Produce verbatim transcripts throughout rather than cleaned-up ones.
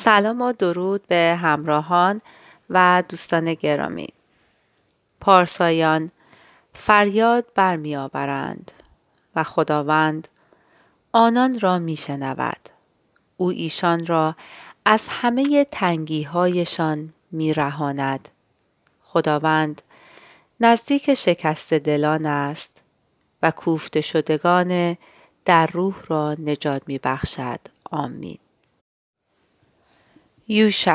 سلام و درود به همراهان و دوستان گرامی. پارسایان فریاد برمی آورند و خداوند آنان را می شنود. او ایشان را از همه تنگی هایشان می رهاند. خداوند نزدیک شکست دلان است و کوفته شدگان در روح را نجات می بخشد. آمین. یوشع.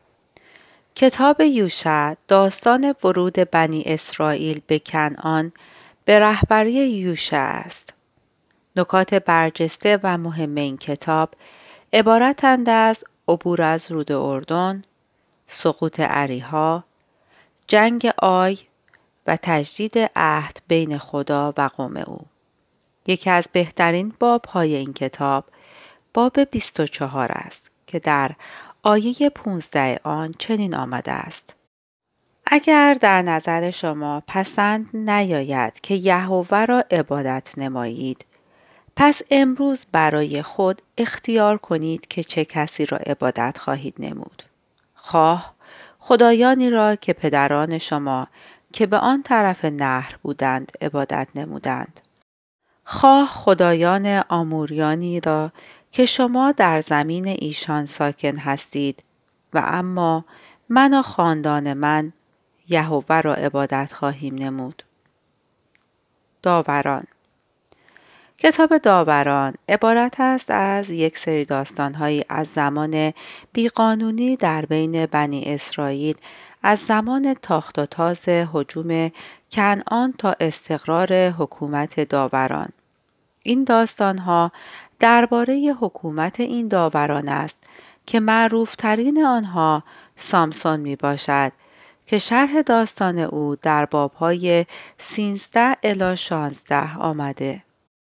کتاب یوشع داستان ورود بنی اسرائیل به کنعان به رهبری یوشع است. نکات برجسته و مهم این کتاب عبارتند از عبور از رود اردن، سقوط اریحا، جنگ آی و تجدید عهد بین خدا و قوم او. یکی از بهترین باب‌های این کتاب باب بیست و چهار است که در آیه پانزده آن چنین آمده است: اگر در نظر شما پسند نیاید که یهوه را عبادت نمایید، پس امروز برای خود اختیار کنید که چه کسی را عبادت خواهید نمود. خواه خدایانی را که پدران شما که به آن طرف نهر بودند عبادت نمودند، خواه خدایان آموریانی را که شما در زمین ایشان ساکن هستید و اما من و خاندان من یهوه را عبادت خواهیم نمود. داوران. کتاب داوران عبارت است از یک سری داستان‌هایی از زمان بیقانونی در بین بنی اسرائیل از زمان تاخت و تاز هجوم کنعان تا استقرار حکومت داوران. این داستان‌ها درباره حکومت این داوران است که معروف‌ترین آنها سامسون می باشد که شرح داستان او در باب‌های سیزده الی شانزده آمده.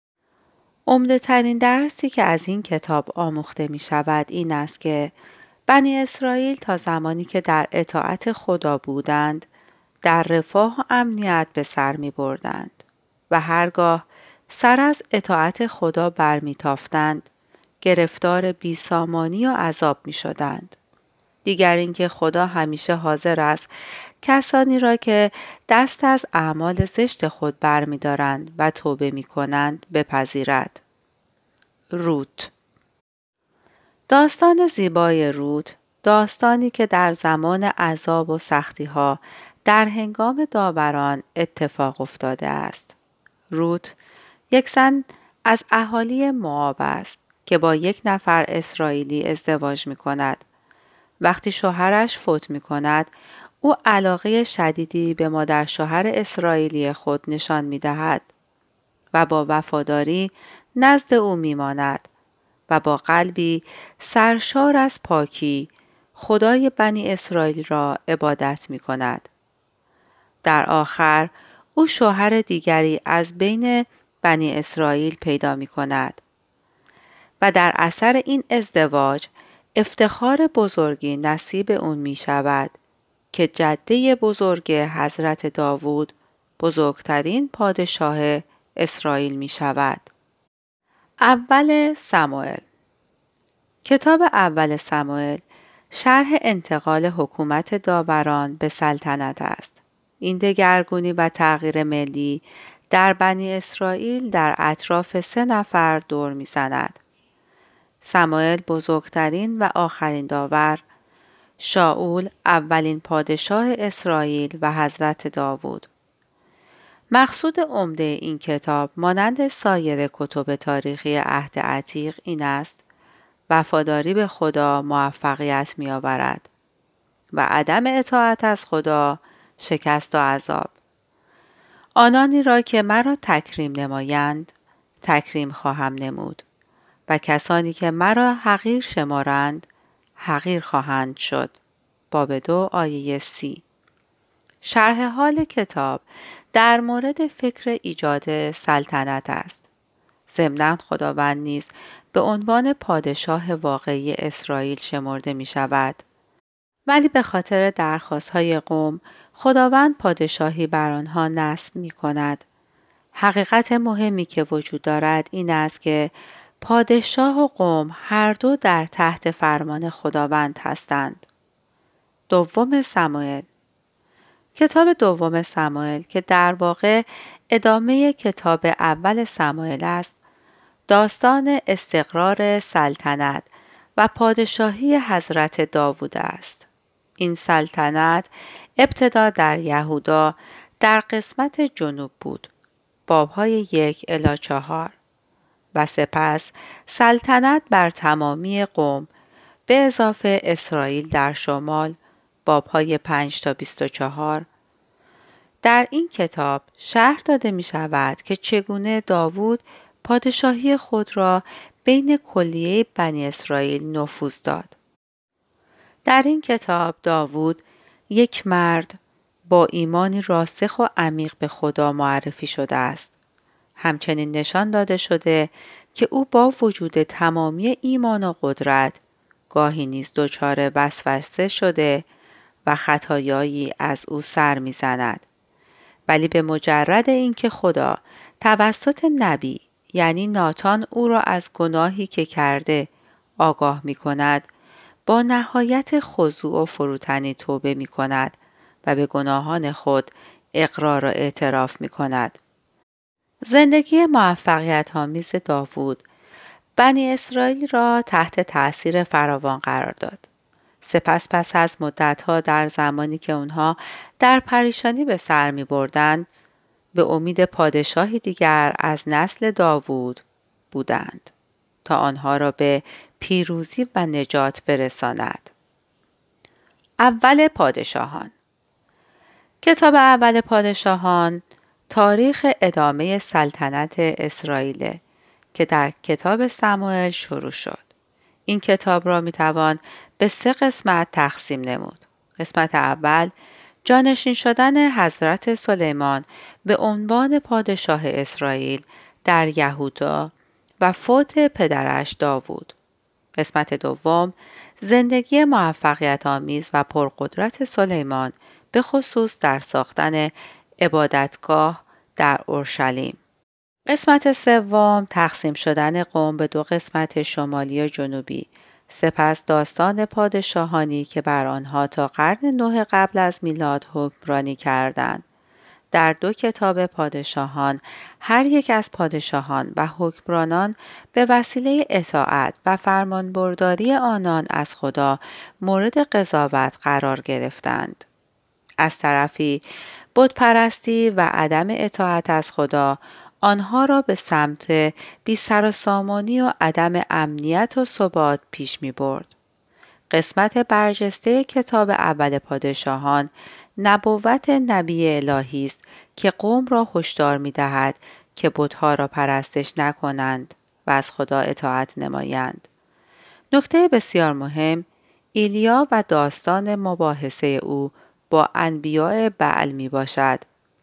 عمده‌ترین درسی که از این کتاب آموخته می شود این است که بنی اسرائیل تا زمانی که در اطاعت خدا بودند در رفاه و امنیت به سر می بردند و هرگاه سر از اطاعت خدا برمی تافتند گرفتار بیسامانی و عذاب می شدند. دیگر اینکه خدا همیشه حاضر است کسانی را که دست از اعمال زشت خود برمی دارند و توبه می کنند بپذیرد. روت. داستان زیبای روت، داستانی که در زمان عذاب و سختی ها در هنگام داوران اتفاق افتاده است. روت یک زن از اهالی موآب است که با یک نفر اسرائیلی ازدواج می کند. وقتی شوهرش فوت می کند، او علاقه شدیدی به مادر شوهر اسرائیلی خود نشان می دهد و با وفاداری نزد او می ماند و با قلبی سرشار از پاکی خدای بنی اسرائیل را عبادت می کند. در آخر او شوهر دیگری از بین بنی اسرائیل پیدا می کند و در اثر این ازدواج افتخار بزرگی نصیب اون می شود که جده بزرگ حضرت داوود بزرگترین پادشاه اسرائیل می شود. اول سموئل. کتاب اول سموئل شرح انتقال حکومت داوران به سلطنت است. این دگرگونی و تغییر ملی در بنی اسرائیل در اطراف سه نفر دور می زند. سموئل بزرگترین و آخرین داور، شاول اولین پادشاه اسرائیل و حضرت داوود. مقصود عمده این کتاب مانند سایر کتب تاریخی عهد عتیق این است: وفاداری به خدا موفقیت می آورد و عدم اطاعت از خدا شکست و عذاب. آنانی را که مرا تکریم نمایند تکریم خواهم نمود و کسانی که مرا حقیر شمارند حقیر خواهند شد. باب دو آیه سی. شرح حال کتاب در مورد فکر ایجاد سلطنت است. ضمناً خداوند نیز به عنوان پادشاه واقعی اسرائیل شمرده می شود. ولی به خاطر درخواست‌های قوم خداوند پادشاهی بر آنها نصب می کند. حقیقت مهمی که وجود دارد این است که پادشاه و قوم هر دو در تحت فرمان خداوند هستند. دوم سموئل. کتاب دوم سموئل که در واقع ادامه کتاب اول سموئل است، داستان استقرار سلطنت و پادشاهی حضرت داوود است. این سلطنت ابتدا در یهودا در قسمت جنوب بود، بابهای یک الی چهار، و سپس سلطنت بر تمامی قوم به اضافه اسرائیل در شمال، بابهای پنج تا بیست و چهار. در این کتاب شرح داده می شود که چگونه داوود پادشاهی خود را بین کلیه بنی اسرائیل نفوذ داد. در این کتاب داوود یک مرد با ایمانی راسخ و عمیق به خدا معرفی شده است. همچنین نشان داده شده که او با وجود تمامی ایمان و قدرت گاهی نیز دچار وسوسه شده و خطایایی از او سر می‌زند. ولی به مجرد اینکه خدا توسط نبی یعنی ناتان او را از گناهی که کرده آگاه می کند، با نهایت خضوع و فروتنی توبه می کند و به گناهان خود اقرار و اعتراف می کند. زندگی موفقیت آمیز داوود بنی اسرائیل را تحت تأثیر فراوان قرار داد. سپس پس از مدتها در زمانی که اونها در پریشانی به سر می بردند، به امید پادشاهی دیگر از نسل داوود بودند تا آنها را به پیروزی و نجات برساند. اول پادشاهان. کتاب اول پادشاهان تاریخ ادامه سلطنت اسرائیل که در کتاب سموئل شروع شد. این کتاب را می توان به سه قسمت تقسیم نمود. قسمت اول جانشین شدن حضرت سلیمان به عنوان پادشاه اسرائیل در یهودا و فوت پدرش داوود. قسمت دوم زندگی موفقیت آمیز و پرقدرت سلیمان به خصوص در ساختن عبادتگاه در اورشلیم. قسمت سوم تقسیم شدن قوم به دو قسمت شمالی و جنوبی، سپس داستان پادشاهانی که بر آنها تا قرن نه قبل از میلاد حکمرانی کردند. در دو کتاب پادشاهان هر یک از پادشاهان و حکمرانان به وسیله اطاعت و فرمانبرداری آنان از خدا مورد قضاوت قرار گرفتند. از طرفی بتپرستی و عدم اطاعت از خدا آنها را به سمت بی سر و سامانی و عدم امنیت و ثبات پیش می برد. قسمت برجسته کتاب اول پادشاهان نبوت نبی الهی است که قوم را هشدار می دهد که بت‌ها را پرستش نکنند و از خدا اطاعت نمایند. نکته بسیار مهم، ایلیا و داستان مباحثه او با انبیاء بعل می باشد.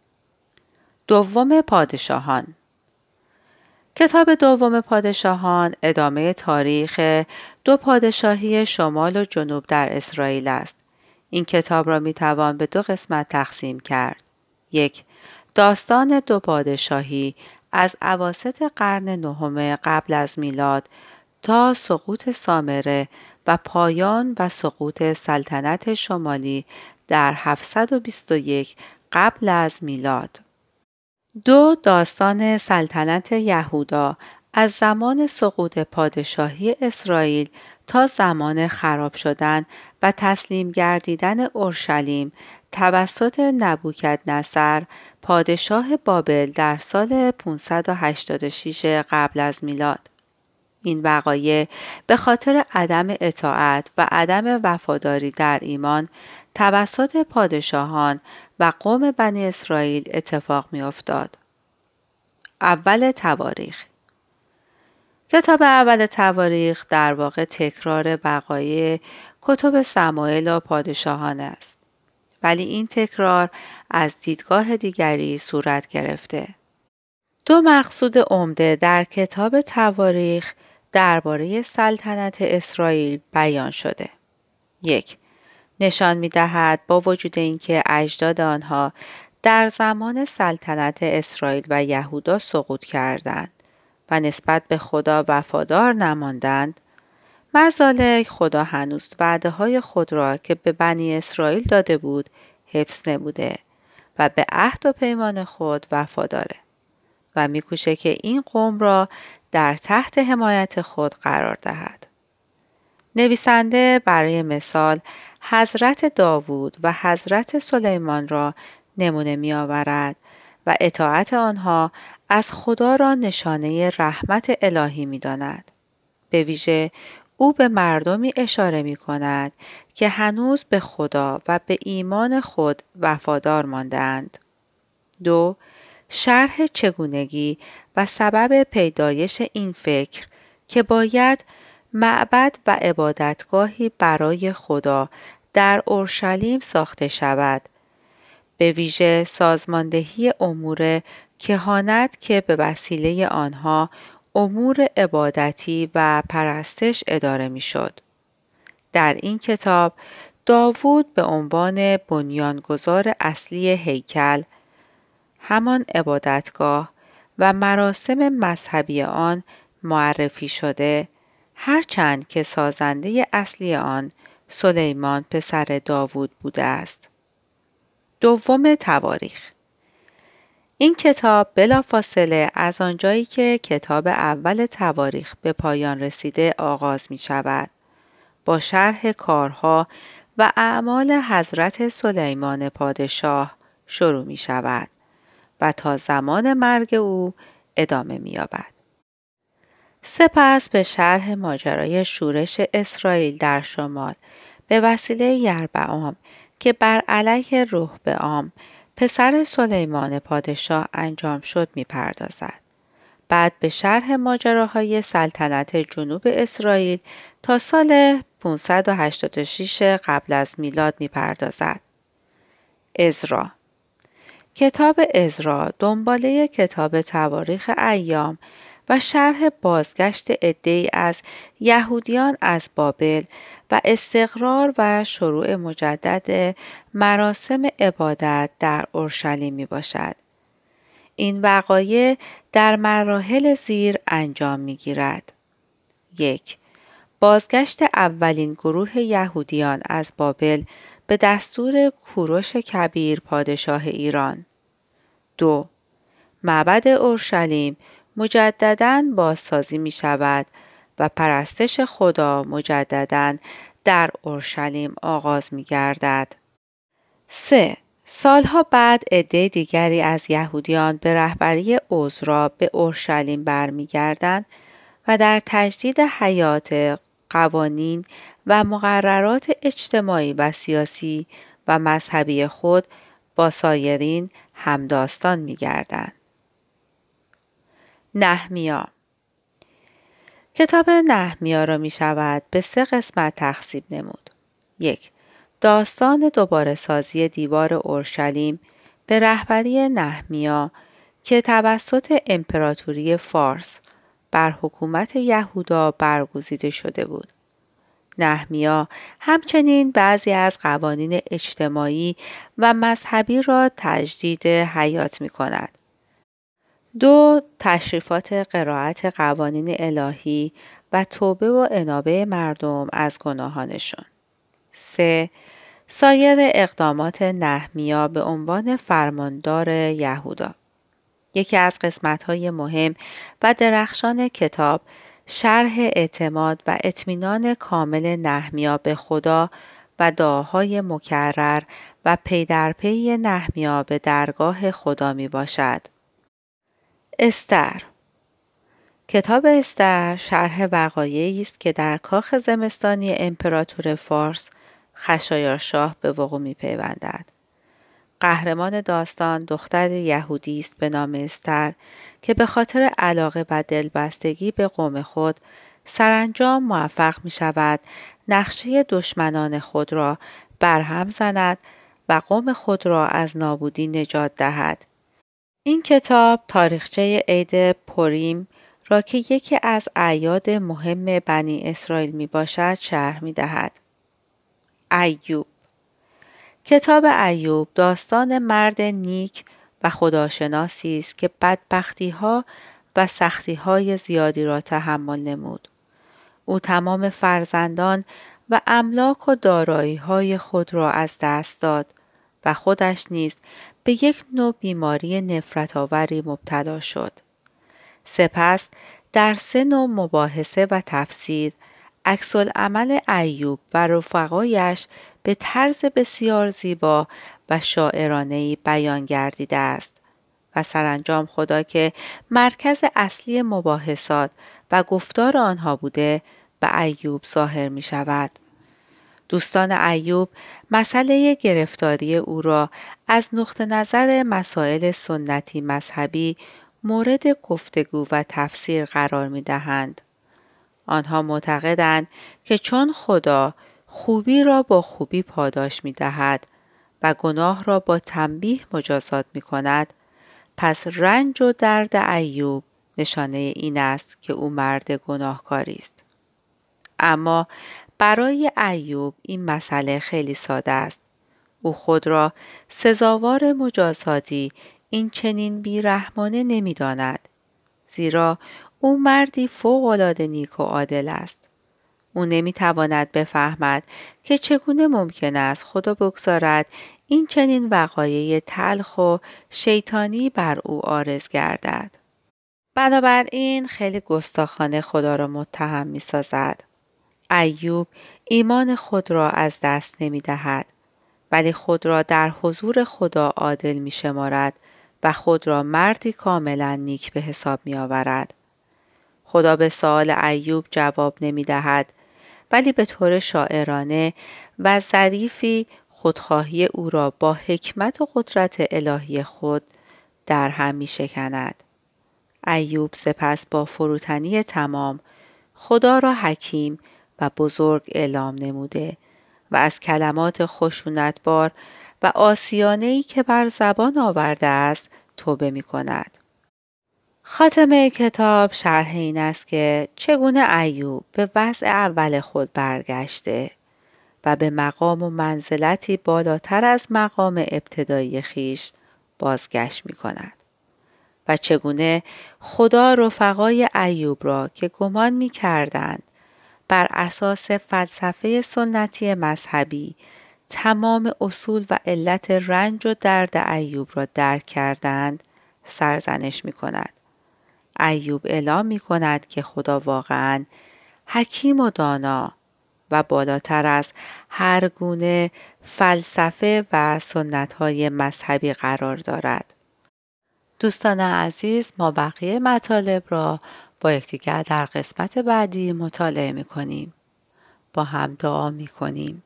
دوم پادشاهان. کتاب دوم پادشاهان ادامه تاریخ دو پادشاهی شمال و جنوب در اسرائیل است. این کتاب را می توان به دو قسمت تقسیم کرد. یک، داستان دو پادشاهی از اواسط قرن نهم قبل از میلاد تا سقوط سامره و پایان و سقوط سلطنت شمالی در هفتصد و بیست و یک قبل از میلاد. دو، داستان سلطنت یهودا از زمان سقوط پادشاهی اسرائیل تا زمان خراب شدن و تسلیم گردیدن اورشلیم توسط نبوکدنصر پادشاه بابل در سال پانصد و هشتاد و شش قبل از میلاد. این وقایع به خاطر عدم اطاعت و عدم وفاداری در ایمان توسط پادشاهان و قوم بنی اسرائیل اتفاق می افتاد. اول تواریخ. کتاب اول تواریخ در واقع تکرار وقایع کتب سموئل و پادشاهان است. ولی این تکرار از دیدگاه دیگری صورت گرفته. دو مقصود عمده در کتاب تواریخ درباره سلطنت اسرائیل بیان شده. یک، نشان می دهد با وجود اینکه اجداد آنها در زمان سلطنت اسرائیل و یهودا سقوط کردند و نسبت به خدا وفادار نماندند، مزالک خدا هنوز وعده های خود را که به بنی اسرائیل داده بود حفظ نموده و به عهد و پیمان خود وفاداره و میکوشه که این قوم را در تحت حمایت خود قرار دهد. نویسنده برای مثال حضرت داوود و حضرت سلیمان را نمونه می آورد و اطاعت آنها از خدا را نشانه رحمت الهی می داند. به ویژه او به مردمی اشاره می کند که هنوز به خدا و به ایمان خود وفادار ماندند. دو، شرح چگونگی و سبب پیدایش این فکر که باید معبد و عبادتگاهی برای خدا در اورشلیم ساخته شود، به ویژه سازماندهی امور کهانت که به وسیله آنها امور عبادتی و پرستش اداره میشد. در این کتاب داوود به عنوان بنیانگذار اصلی هیکل، همان عبادتگاه و مراسم مذهبی آن معرفی شده، هرچند که سازنده اصلی آن سلیمان پسر داوود بوده است. دوم، تواریخ. این کتاب بلافاصله از آنجایی که کتاب اول تواریخ به پایان رسیده آغاز می شود، با شرح کارها و اعمال حضرت سلیمان پادشاه شروع می شود و تا زمان مرگ او ادامه می یابد. سپس به شرح ماجرای شورش اسرائیل در شمال به وسیله یربعام که بر علیه رهبعام پسر سلیمان پادشاه انجام شد می پردازد. بعد به شرح ماجراهای سلطنت جنوب اسرائیل تا سال پانصد و هشتاد و شش قبل از میلاد می پردازد. عزرا. کتاب عزرا دنباله کتاب تواریخ ایام و شرح بازگشت عده‌ای از یهودیان از بابل و استقرار و شروع مجدد مراسم عبادت در اورشلیم می باشد. این وقایع در مراحل زیر انجام می گیرد. یک. بازگشت اولین گروه یهودیان از بابل به دستور کوروش کبیر پادشاه ایران. دو. معبد اورشلیم مجدداً بازسازی می شود و پرستش خدا مجدداً در اورشلیم آغاز می گردد. سه. سالها بعد عده دیگری از یهودیان به رهبری عزرا به اورشلیم برمیگردند و در تجدید حیات قوانین و مقررات اجتماعی و سیاسی و مذهبی خود با سایرین همداستان می‌گردند. نهمیا. کتاب نهمیا را می شود به سه قسمت تقسیم نمود. یک. داستان دوباره سازی دیوار اورشلیم به رهبری نهمیا که توسط امپراتوری فارس بر حکومت یهودا برگزیده شده بود. نهمیا همچنین بعضی از قوانین اجتماعی و مذهبی را تجدید حیات می کند. دو. تشریفات قرائت قوانین الهی و توبه و انابه مردم از گناهانشون. سه. سایر اقدامات نهمیا به عنوان فرماندار یهودا. یکی از قسمت‌های مهم و درخشان کتاب شرح اعتماد و اطمینان کامل نهمیا به خدا و دعاهای مکرر و پی در پی نهمیا به درگاه خدا می باشد. استر. کتاب استر شرح وقایعی است که در کاخ زمستانی امپراتور فارس خشایارشاه به وقوع می پیوندد. قهرمان داستان دختر یهودی است به نام استر که به خاطر علاقه و دلبستگی به قوم خود سرانجام موفق می شود نقشه دشمنان خود را برهم زند و قوم خود را از نابودی نجات دهد. این کتاب تاریخچه عید پوریم را که یکی از اعیاد مهم بنی اسرائیل می باشد شرح می دهد. ایوب. کتاب ایوب داستان مرد نیک و خداشناسی است که بدبختی‌ها و سختی‌های زیادی را تحمل نمود. او تمام فرزندان و املاک و دارایی‌های خود را از دست داد و خودش نیز به یک نوع بیماری نفرت‌آوری مبتلا شد. سپس در سه نوع مباحثه و تفسیر عکس‌العمل ایوب و رفقایش به طرز بسیار زیبا و شاعرانه‌ای بیان گردیده است و سرانجام خدا که مرکز اصلی مباحثات و گفتار آنها بوده به ایوب ظاهر می شود. دوستان ایوب مسئله گرفتاری او را از نقطه نظر مسائل سنتی مذهبی مورد گفتگو و تفسیر قرار می دهند. آنها معتقدند که چون خدا خوبی را با خوبی پاداش می دهد و گناه را با تنبیه مجازات می کند، پس رنج و درد ایوب نشانه این است که او مرد گناهکاری است. اما برای ایوب این مسئله خیلی ساده است. او خود را سزاوار مجازاتی این چنین بیرحمانه نمی داند. زیرا او مردی فوق‌العاده نیک و عادل است. او نمی تواند بفهمد که چگونه ممکن است خدا بگذارد این چنین وقایع تلخ و شیطانی بر او عارض گردد. بنابراین خیلی گستاخانه خدا را متهم می سازد. ایوب ایمان خود را از دست نمی دهد ولی خود را در حضور خدا عادل می شمارد و خود را مردی کاملا نیک به حساب می آورد. خدا به سؤال ایوب جواب نمی دهد ولی به طور شاعرانه و ظریفی خودخواهی او را با حکمت و قدرت الهی خود در هم می شکند. ایوب سپس با فروتنی تمام خدا را حکیم و بزرگ اعلام نموده و از کلمات خشونتبار و عاصیانه‌ای که بر زبان آورده است توبه می کند. خاتمه کتاب شرح این است که چگونه ایوب به وضع اول خود برگشته و به مقام و منزلتی بالاتر از مقام ابتدایی خیش بازگشت می کند و چگونه خدا رفقای ایوب را که گمان می کردند بر اساس فلسفه سنتی مذهبی تمام اصول و علت رنج و درد ایوب را درک کردند سرزنش می کند. ایوب اعلام می کند که خدا واقعاً حکیم و دانا و بالاتر از هر گونه فلسفه و سنت‌های مذهبی قرار دارد. دوستان عزیز، ما بقیه مطالب را با یکدیگر در قسمت بعدی مطالعه می کنیم. با هم دعا می کنیم.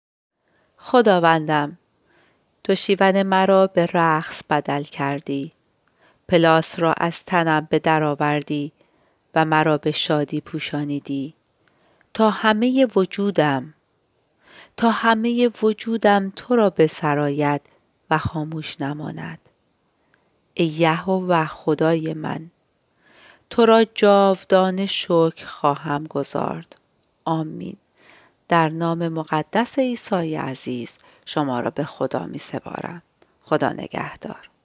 خداوندم، تو شیون مرا به رقص بدل کردی، پلاس را از تنم به در آوردی و مرا به شادی پوشانیدی تا همه وجودم تا همه وجودم تو را بسراید و خاموش نماند. ای یهوه خدای من، تو را جاودانه شکر خواهم گزارد. آمین. در نام مقدس عیسی عزیز شما را به خدا می سپارم. خدا نگهدار.